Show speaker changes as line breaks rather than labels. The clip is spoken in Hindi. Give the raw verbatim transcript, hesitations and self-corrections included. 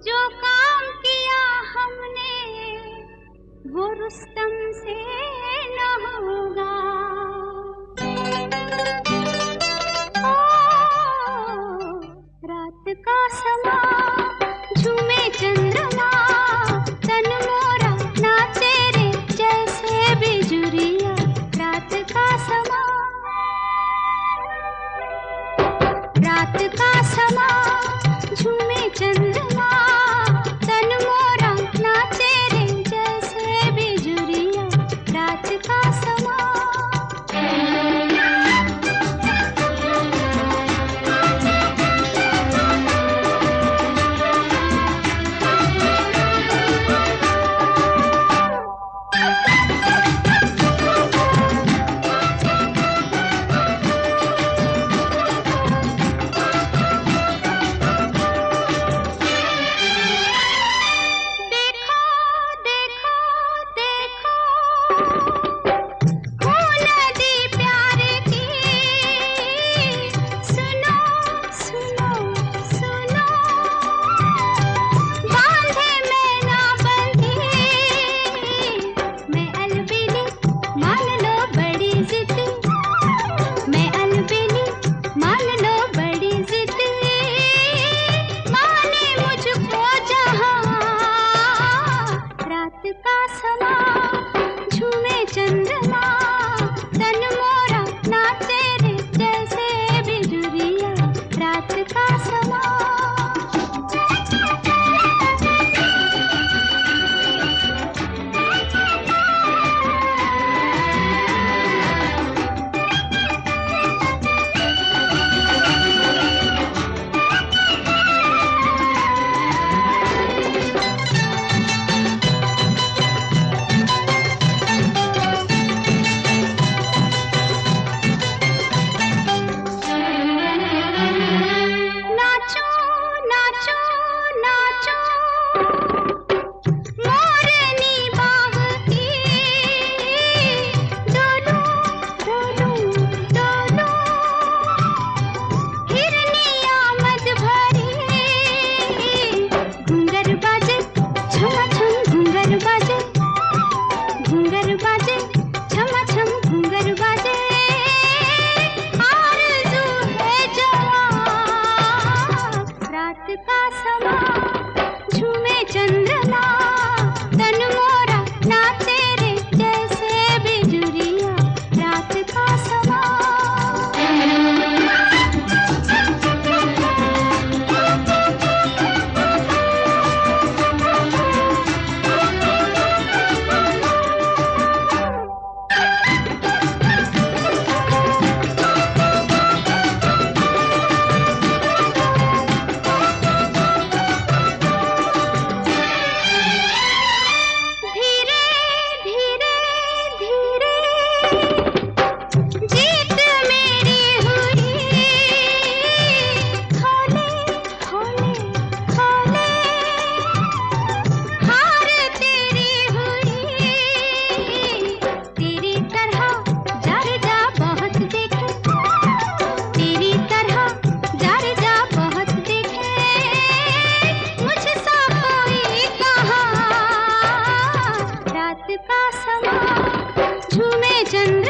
जो काम किया हमने वो रुस्तम से न होगा। ओ, रात का समा झूमे चंद्रमा, तन मोरा नाचे रे जैसे बिजुरिया। रात का समा, रात का समा झूमे चंद्रमा, तन मोरा नाचे रे जैसे बिजुरिया। रात का समा, का समा झूमे चंद्रमा, तन मोरा नाचे रे जैसे बिजुरिया। रात का समा, का समा झूमे चंद्रमा, तन मोरा नाचे रे जैसे बिजुरिया। रात का समा, का समा झूमे चंद्रमा।